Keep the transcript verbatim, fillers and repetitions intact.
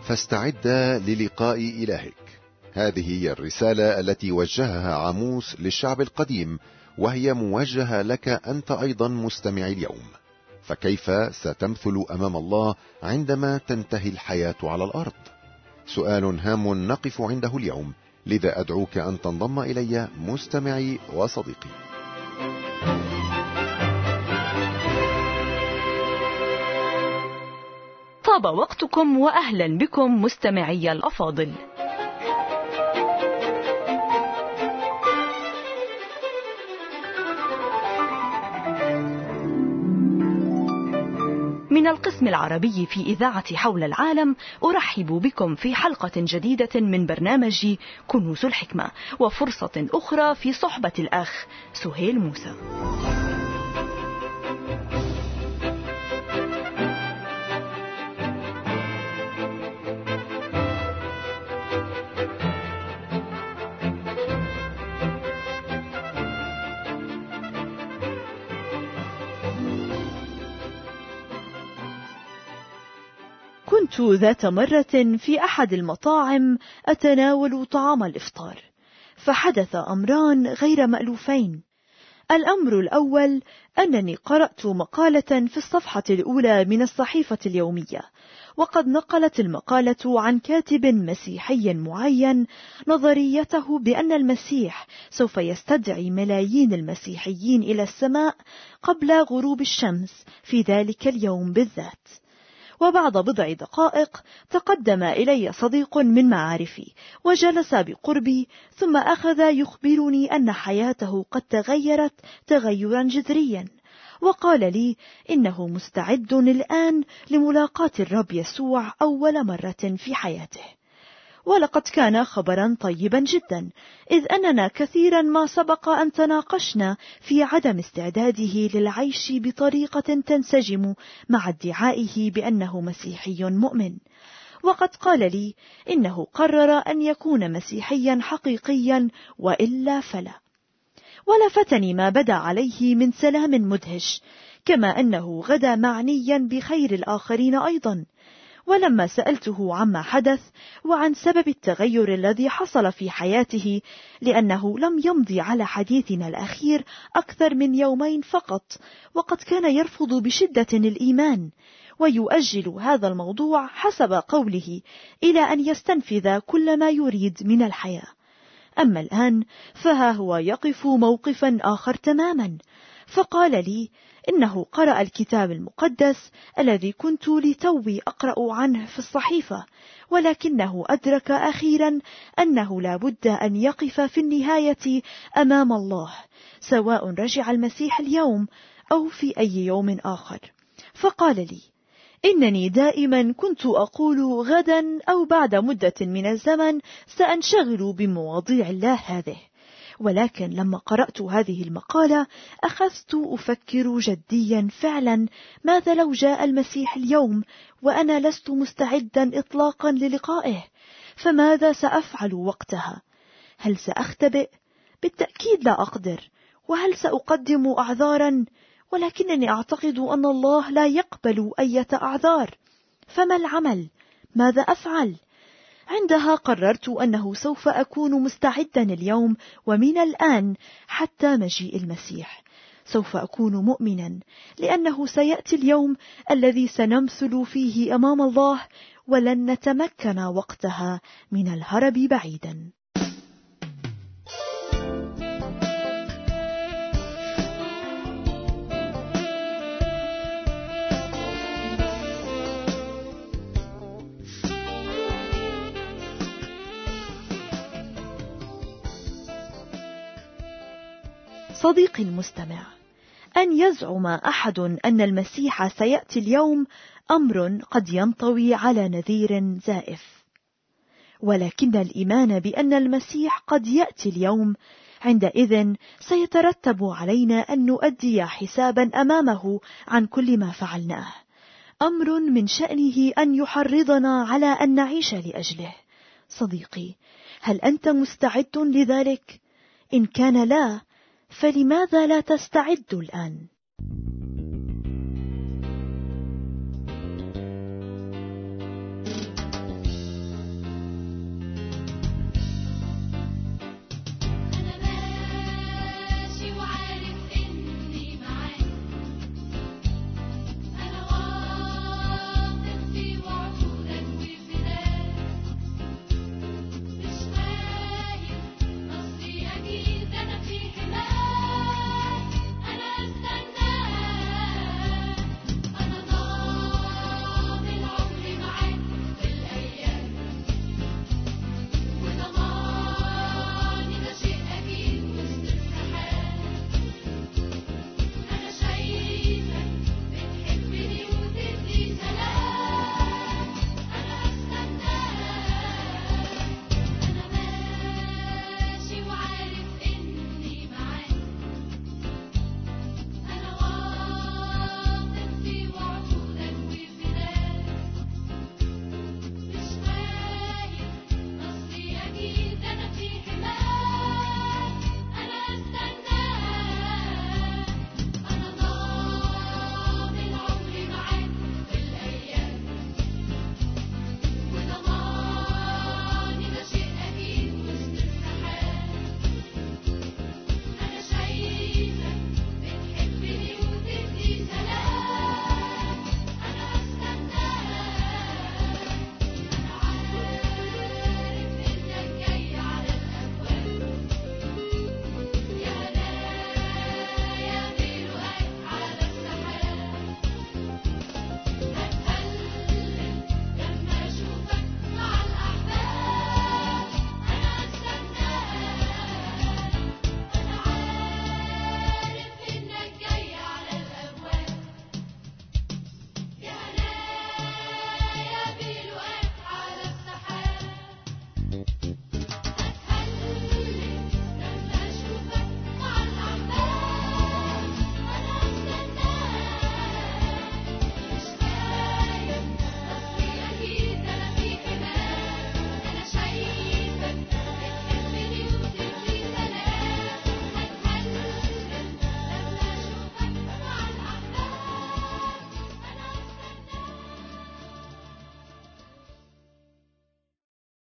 فاستعد للقاء إلهك. هذه هي الرسالة التي وجهها عاموس للشعب القديم، وهي موجهة لك أنت أيضا مستمع اليوم. فكيف ستمثل أمام الله عندما تنتهي الحياة على الأرض؟ سؤال هام نقف عنده اليوم، لذا أدعوك أن تنضم إلي مستمعي وصديقي. طاب وقتكم وأهلا بكم مستمعي الأفاضل. من القسم العربي في إذاعة حول العالم أرحب بكم في حلقة جديدة من برنامج كنوز الحكمة، وفرصة أخرى في صحبة الأخ سهيل موسى. كنت ذات مرة في أحد المطاعم أتناول طعام الإفطار، فحدث أمران غير مألوفين. الأمر الأول أنني قرأت مقالة في الصفحة الأولى من الصحيفة اليومية، وقد نقلت المقالة عن كاتب مسيحي معين نظريته بأن المسيح سوف يستدعي ملايين المسيحيين إلى السماء قبل غروب الشمس في ذلك اليوم بالذات. وبعد بضع دقائق تقدم إلي صديق من معارفي وجلس بقربي، ثم أخذ يخبرني أن حياته قد تغيرت تغيرا جذريا، وقال لي إنه مستعد الآن لملاقاة الرب يسوع أول مرة في حياته. ولقد كان خبرا طيبا جدا، إذ أننا كثيرا ما سبق أن تناقشنا في عدم استعداده للعيش بطريقة تنسجم مع ادعائه بأنه مسيحي مؤمن. وقد قال لي إنه قرر أن يكون مسيحيا حقيقيا وإلا فلا. ولفتني ما بدا عليه من سلام مدهش، كما أنه غدا معنيا بخير الآخرين أيضا. ولما سألته عما حدث وعن سبب التغير الذي حصل في حياته، لأنه لم يمضي على حديثنا الأخير أكثر من يومين فقط، وقد كان يرفض بشدة الإيمان ويؤجل هذا الموضوع حسب قوله إلى أن يستنفذ كل ما يريد من الحياة. أما الآن فها هو يقف موقفا آخر تماما، فقال لي إنه قرأ الكتاب المقدس الذي كنت لتوي أقرأ عنه في الصحيفة، ولكنه أدرك أخيرا أنه لا بد أن يقف في النهاية أمام الله، سواء رجع المسيح اليوم أو في أي يوم آخر. فقال لي إنني دائما كنت أقول غدا أو بعد مدة من الزمن سأنشغل بمواضيع الله هذه، ولكن لما قرأت هذه المقالة أخذت أفكر جديا فعلا، ماذا لو جاء المسيح اليوم وأنا لست مستعدا إطلاقا للقائه؟ فماذا سأفعل وقتها؟ هل سأختبئ؟ بالتأكيد لا أقدر. وهل سأقدم أعذارا؟ ولكنني أعتقد أن الله لا يقبل أي أعذار. فما العمل؟ ماذا أفعل؟ عندها قررت أنه سوف أكون مستعدا اليوم ومن الآن حتى مجيء المسيح. سوف أكون مؤمنا، لأنه سيأتي اليوم الذي سنمثل فيه أمام الله، ولن نتمكن وقتها من الهرب بعيدا. صديقي المستمع، أن يزعم أحد أن المسيح سيأتي اليوم أمر قد ينطوي على نذير زائف، ولكن الإيمان بأن المسيح قد يأتي اليوم عندئذ سيترتب علينا أن نؤدي حسابا أمامه عن كل ما فعلناه، أمر من شأنه أن يحرضنا على أن نعيش لأجله. صديقي، هل أنت مستعد لذلك؟ إن كان لا، فلماذا لا تستعد الآن؟